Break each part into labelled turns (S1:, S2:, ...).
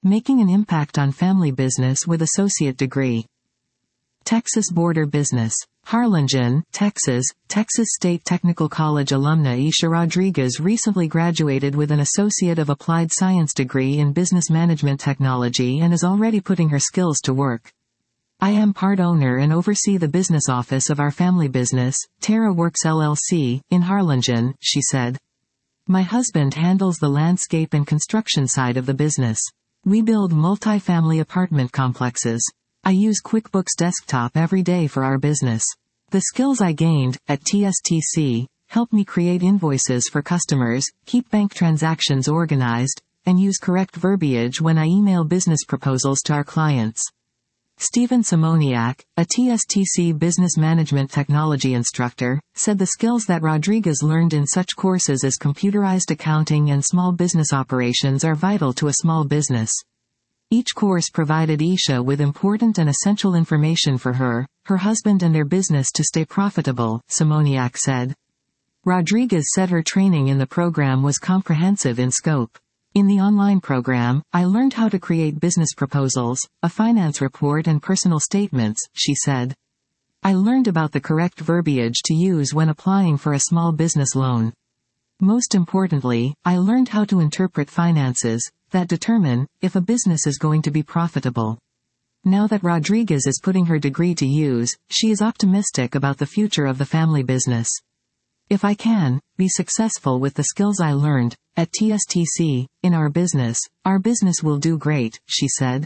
S1: Making an impact on family business with associate degree. Texas Border Business. Harlingen, Texas. Texas State Technical College alumna Isha Rodriguez recently graduated with an Associate of Applied Science degree in Business Management Technology and is already putting her skills to work. I am part owner and oversee the business office of our family business, Terra Works LLC, in Harlingen, she said. My husband handles the landscape and construction side of the business. We build multi-family apartment complexes. I use QuickBooks Desktop every day for our business. The skills I gained at TSTC help me create invoices for customers, keep bank transactions organized, and use correct verbiage when I email business proposals to our clients. Stephen Simoniak, a TSTC Business Management Technology instructor, said the skills that Rodriguez learned in such courses as computerized accounting and small business operations are vital to a small business. Each course provided Isha with important and essential information for her husband and their business to stay profitable, Simoniak said. Rodriguez said her training in the program was comprehensive in scope. In the online program, I learned how to create business proposals, a finance report and personal statements, she said. I learned about the correct verbiage to use when applying for a small business loan. Most importantly, I learned how to interpret finances that determine if a business is going to be profitable. Now that Rodriguez is putting her degree to use, she is optimistic about the future of the family business. If I can be successful with the skills I learned at TSTC in our business will do great, she said.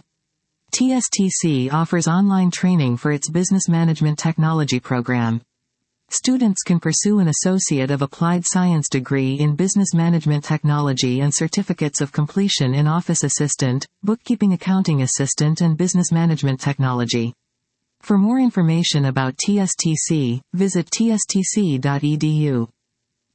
S1: TSTC offers online training for its Business Management Technology program. Students can pursue an Associate of Applied Science degree in Business Management Technology and certificates of completion in Office Assistant, Bookkeeping Accounting Assistant and Business Management Technology. For more information about TSTC, visit tstc.edu.